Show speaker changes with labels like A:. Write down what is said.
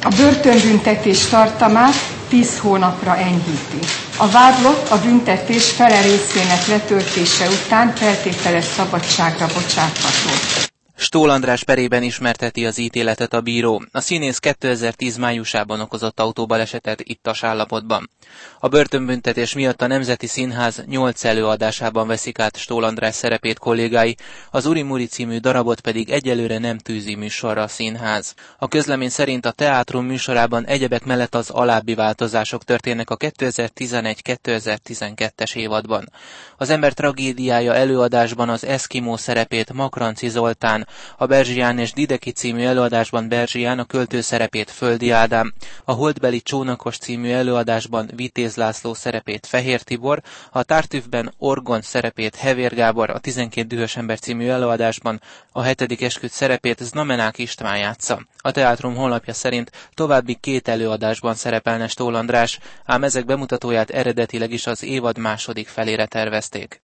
A: A börtönbüntetés tartamát 10 hónapra enyhíti. A vádlott a büntetés fele részének letöltése után feltételes szabadságra bocsátható.
B: Stól András perében ismerteti az ítéletet a bíró. A színész 2010 májusában okozott autóbalesetet ittas állapotban. A börtönbüntetés miatt a Nemzeti Színház 8 előadásában veszik át Stól András szerepét kollégái, az Urimuri című darabot pedig egyelőre nem tűzi műsorra a színház. A közlemény szerint a teátrum műsorában egyebek mellett az alábbi változások történnek a 2011-2012-es évadban. Az ember tragédiája előadásban az Eszkimó szerepét Makranci Zoltán, a Berzsián és Dideki című előadásban Berzsián a költő szerepét Földi Ádám, a Holdbeli csónakos című előadásban Vitéz László szerepét Fehér Tibor, a Tartüfben Orgon szerepét Hevér Gábor, a 12 dühös ember című előadásban a 7. esküd szerepét Znamenák István játsza. A teátrum honlapja szerint további 2 előadásban szerepelne Stól András, ám ezek bemutatóját eredetileg is az évad második felére tervezték.